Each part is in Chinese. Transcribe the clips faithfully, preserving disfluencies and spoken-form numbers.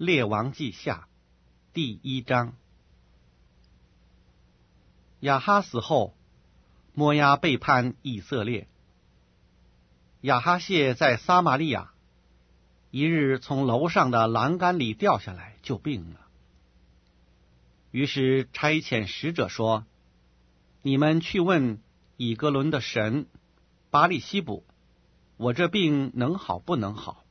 列王记下第一章。亚哈死后，摩押背叛以色列。亚哈谢在撒玛利亚，一日从楼上的栏杆里掉下来，就病了。于是差遣使者说：你们去问以哥伦的神巴利西卜，我这病能好不能好？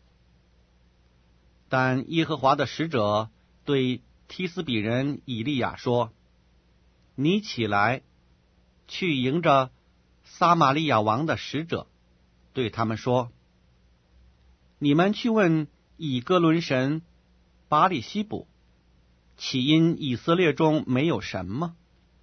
但耶和华的使者对提斯比人以利亚说：你起来，去迎着撒玛利亚王的使者，对他们说：你们去问以哥伦神巴利西卜，岂因以色列中没有神吗？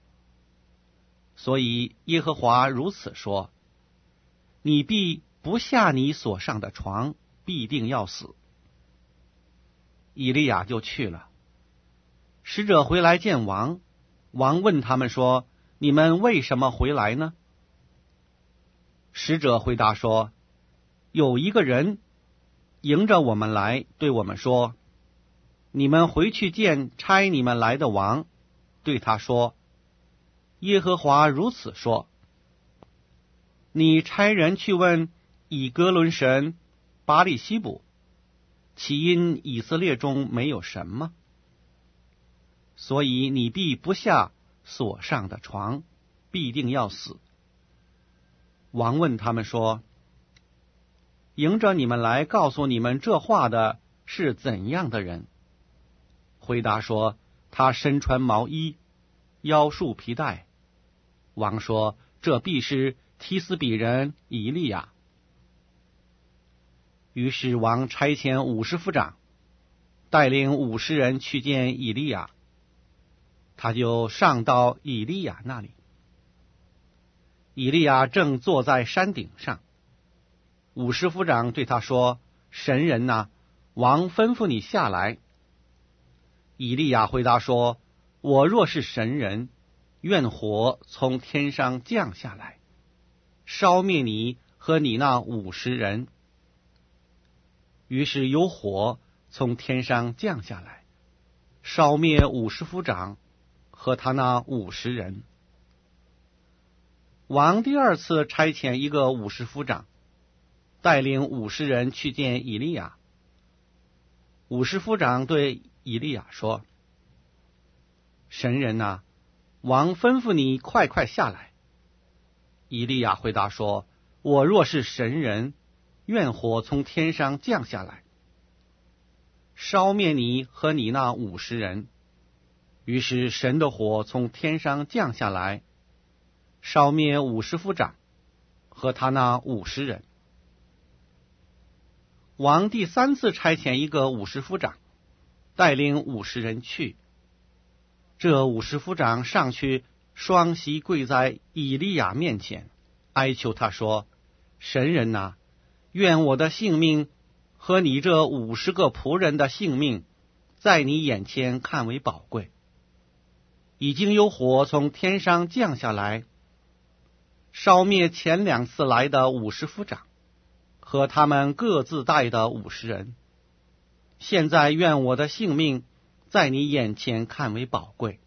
所以耶和华如此说：你必不下你所上的床，必定要死。以利亚就去了。使者回来见王，王问他们说：你们为什么回来呢？使者回答说：有一个人迎着我们来，对我们说：你们回去见差你们来的王，对他说：耶和华如此说，你差人去问以哥伦神巴利西卜，岂因以色列中没有神吗？所以你必不下所上的床，必定要死。王问他们说：迎着你们来告诉你们这话的是怎样的人？回答说：他身穿毛衣，腰束皮带。王说：这必是提斯比人以利亚。于是王差遣五十夫长，带领五十人去见以利亚。他就上到以利亚那里。以利亚正坐在山顶上。五十夫长对他说：神人哪，王吩咐你下来。以利亚回答说：我若是神人，愿火从天上降下来，烧灭你和你那五十人。于是有火从天上降下来，烧灭五十夫长和他那五十人。王第二次差遣一个五十夫长，带领五十人去见以利亚。五十夫长对以利亚说：神人哪，王吩咐你快快下来。以利亚回答说：我若是神人，愿火从天上降下来，烧灭你和你那五十人。于是神的火从天上降下来，烧灭五十夫长和他那五十人。王第三次差遣一个五十夫长，带领五十人去。这五十夫长上去，双膝跪在以利亚面前，哀求他说：神人哪，愿我的性命和你这五十个仆人的性命，在你眼前看为宝贵。已经有火从天上降下来，烧灭前两次来的五十夫长和他们各自带的五十人。现在愿我的性命在你眼前看为宝贵。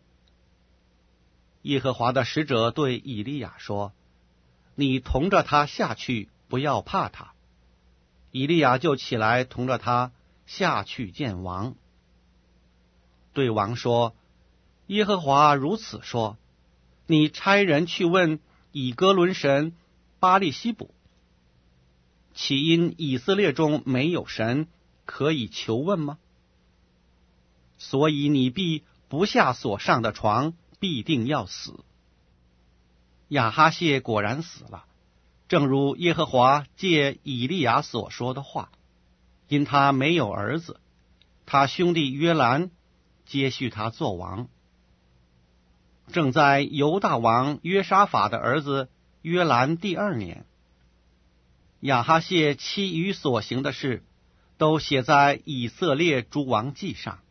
耶和华的使者对以利亚说：你同着他下去，不要怕他。以利亚就起来同着他下去见王，对王说：耶和华如此说，你差人去问以哥伦神巴利西卜，岂因以色列中没有神可以求问吗？所以你必不下所上的床，必定要死。亚哈谢果然死了，正如耶和华借以利亚所说的话，因他没有儿子，他兄弟约兰接续他做王。正在犹大王约沙法的儿子约兰第二年，亚哈谢其余所行的事，都写在以色列诸王记上。